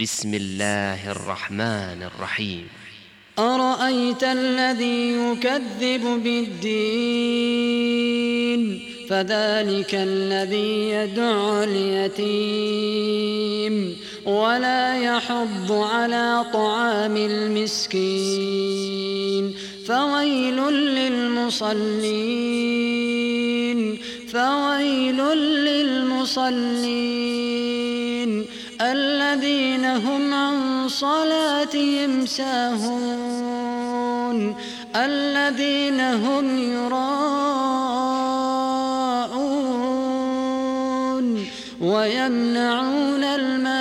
بسم الله الرحمن الرحيم. أرأيت الذي يكذب بالدين فذلك الذي يدع اليتيم ولا يحض على طعام المسكين فويل للمصلين الذين هم عن صلاتهم ساهون الذين هم يراءون ويمنعون الماعون